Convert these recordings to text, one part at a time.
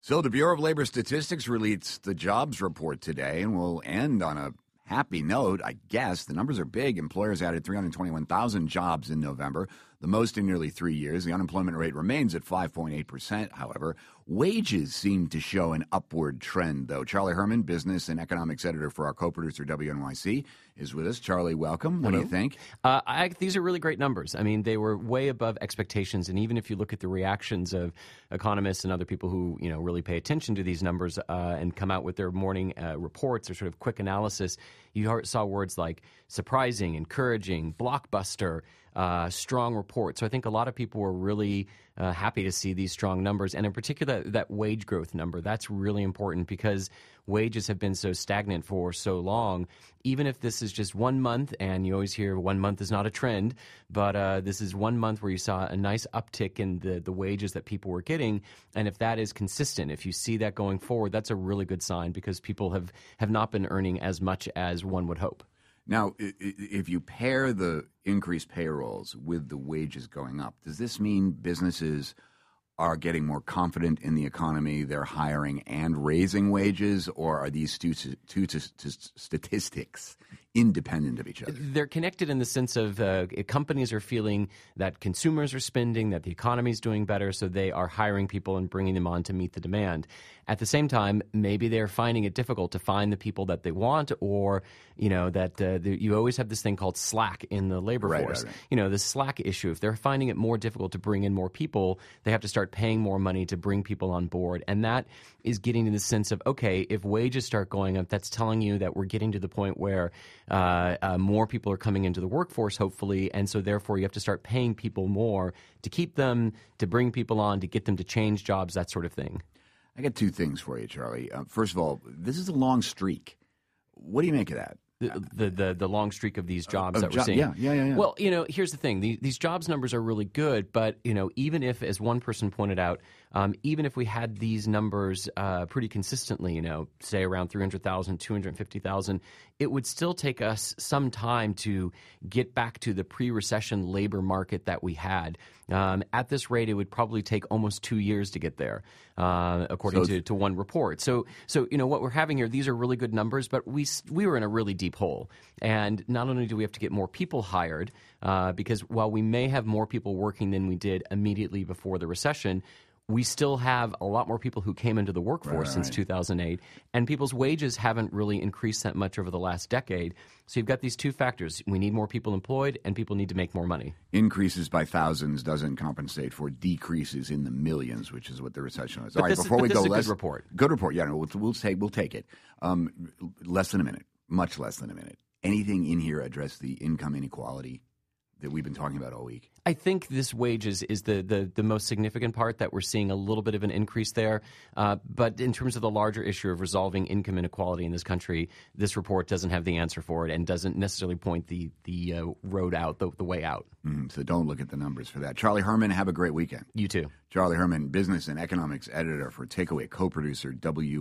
So the Bureau of Labor Statistics released the jobs report today, and we'll end on a happy note, I guess. The numbers are big. Employers added 321,000 jobs in November, the most in nearly 3 years. The unemployment rate remains at 5.8%, however. Wages seem to show an upward trend, though. Charlie Herman, business and economics editor for our co-producer WNYC, is with us. Charlie, welcome. What do you think? These are really great numbers. I mean, they were way above expectations, and even if you look at the reactions of economists and other people who really pay attention to these numbers and come out with their morning reports or sort of quick analysis, you saw words like surprising, encouraging, blockbuster, strong report. So I think a lot of people were really happy to see these strong numbers, and in particular that wage growth number. That's really important because wages have been so stagnant for so long. Even if this is just 1 month, and you always hear 1 month is not a trend, but this is 1 month where you saw a nice uptick in the wages that people were getting, and if that is consistent, if you see that going forward, that's a really good sign because people have not been earning as much as one would hope. Now, if you pair the increased payrolls with the wages going up, does this mean businesses are getting more confident in the economy, they're hiring and raising wages, or are these two statistics independent of each other? They're connected in the sense of companies are feeling that consumers are spending, that the economy is doing better, so they are hiring people and bringing them on to meet the demand. At the same time, maybe they're finding it difficult to find the people that they want, or you always have this thing called slack in the labor force. Right. The slack issue. If they're finding it more difficult to bring in more people, they have to start paying more money to bring people on board. And that is getting to the sense of, okay, if wages start going up, that's telling you that we're getting to the point where more people are coming into the workforce, hopefully, and so therefore you have to start paying people more to keep them, to bring people on, to get them to change jobs, that sort of thing. I got two things for you, Charlie. First of all, this is a long streak. What do you make of that? The long streak of these jobs that we're seeing. Yeah. Well, here's the thing. These jobs numbers are really good, but, even if, as one person pointed out, even if we had these numbers pretty consistently, say around 300,000, 250,000, it would still take us some time to get back to the pre-recession labor market that we had. At this rate, it would probably take almost 2 years to get there, according to one report. So what we're having here, these are really good numbers, but we were in a really deep hole. And not only do we have to get more people hired, because while we may have more people working than we did immediately before the recession, we still have a lot more people who came into the workforce since 2008, and people's wages haven't really increased that much over the last decade. So you've got these two factors. We need more people employed, and people need to make more money. Increases by thousands doesn't compensate for decreases in the millions, which is what the recession is. But All right, before we go, good report. Good report. Yeah, no, we'll take it. Less than a minute, much less than a minute. Anything in here address the income inequality that we've been talking about all week? I think this wages is the most significant part, that we're seeing a little bit of an increase there. But in terms of the larger issue of resolving income inequality in this country, this report doesn't have the answer for it and doesn't necessarily point the road out, the way out. So don't look at the numbers for that. Charlie Herman, have a great weekend. You too. Charlie Herman, business and economics editor for Takeaway, co-producer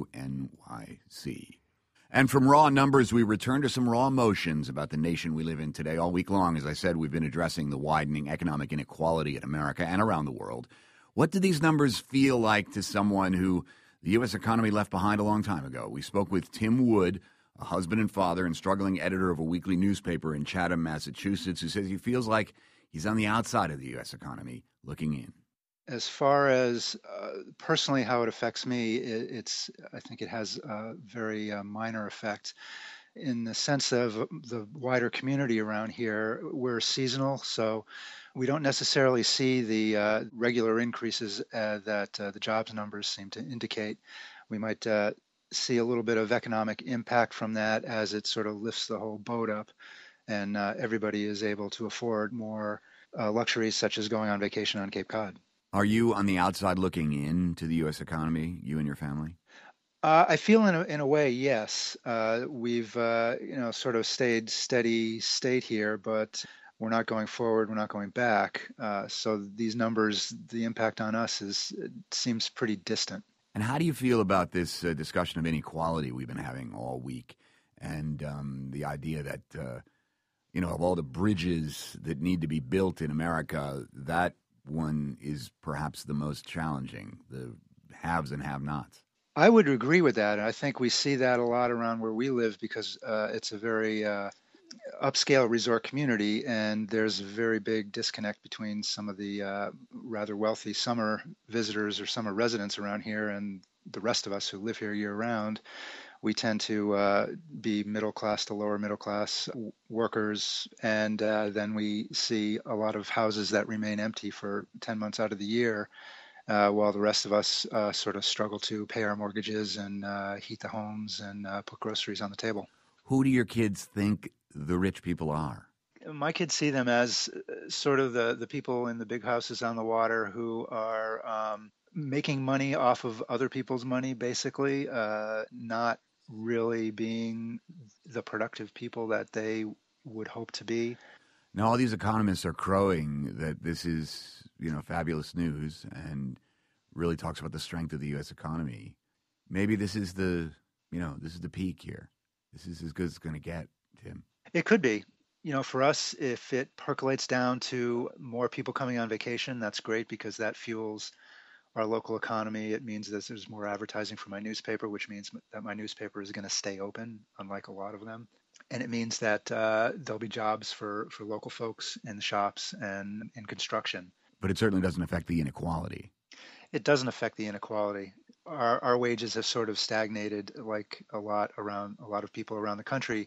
WNYC. And from raw numbers, we return to some raw emotions about the nation we live in today. All week long, as I said, we've been addressing the widening economic inequality in America and around the world. What do these numbers feel like to someone who the U.S. economy left behind a long time ago? We spoke with Tim Wood, a husband and father and struggling editor of a weekly newspaper in Chatham, Massachusetts, who says he feels like he's on the outside of the U.S. economy looking in. As far as personally how it affects me, I think it has a very minor effect in the sense of the wider community around here. We're seasonal, so we don't necessarily see the regular increases that the jobs numbers seem to indicate. We might see a little bit of economic impact from that as it sort of lifts the whole boat up, and everybody is able to afford more luxuries such as going on vacation on Cape Cod. Are you on the outside looking into the U.S. economy, you and your family? I feel in a way, yes. We've sort of stayed steady state here, but we're not going forward. We're not going back. So these numbers, the impact on us seems pretty distant. And how do you feel about this discussion of inequality we've been having all week, and the idea that of all the bridges that need to be built in America, that one is perhaps the most challenging, the haves and have-nots. I would agree with that. I think we see that a lot around where we live because it's a very upscale resort community, and there's a very big disconnect between some of the rather wealthy summer visitors or summer residents around here and the rest of us who live here year-round. We tend to be middle class to lower middle class workers, and then we see a lot of houses that remain empty for 10 months out of the year, while the rest of us sort of struggle to pay our mortgages and heat the homes and put groceries on the table. Who do your kids think the rich people are? My kids see them as sort of the people in the big houses on the water who are making money off of other people's money, basically, not really being the productive people that they would hope to be. Now, all these economists are crowing that this is, fabulous news and really talks about the strength of the U.S. economy. Maybe this is the peak here. This is as good as it's going to get, Tim. It could be. For us, if it percolates down to more people coming on vacation, that's great because that fuels our local economy. It means that there's more advertising for my newspaper, which means that my newspaper is going to stay open, unlike a lot of them. And it means that there'll be jobs for local folks in the shops and in construction. But it certainly doesn't affect the inequality. It doesn't affect the inequality. Our wages have sort of stagnated like a lot of people around the country,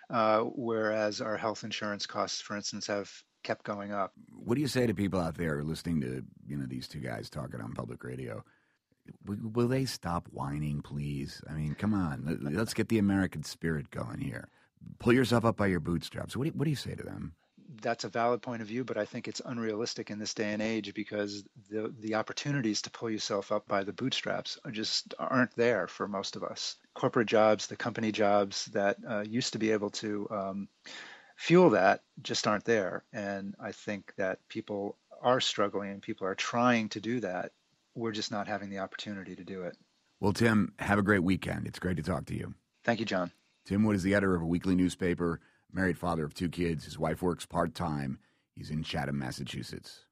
whereas our health insurance costs, for instance, have kept going up. What do you say to people out there listening to these two guys talking on public radio? Will they stop whining, please? I mean, come on. Let's get the American spirit going here. Pull yourself up by your bootstraps. What do you say to them? That's a valid point of view, but I think it's unrealistic in this day and age because the opportunities to pull yourself up by the bootstraps aren't there for most of us. Corporate jobs, the company jobs that used to be able to fuel that just aren't there. And I think that people are struggling and people are trying to do that. We're just not having the opportunity to do it. Well, Tim, have a great weekend. It's great to talk to you. Thank you, John. Tim Wood is the editor of a weekly newspaper, married father of 2 kids. His wife works part-time. He's in Chatham, Massachusetts.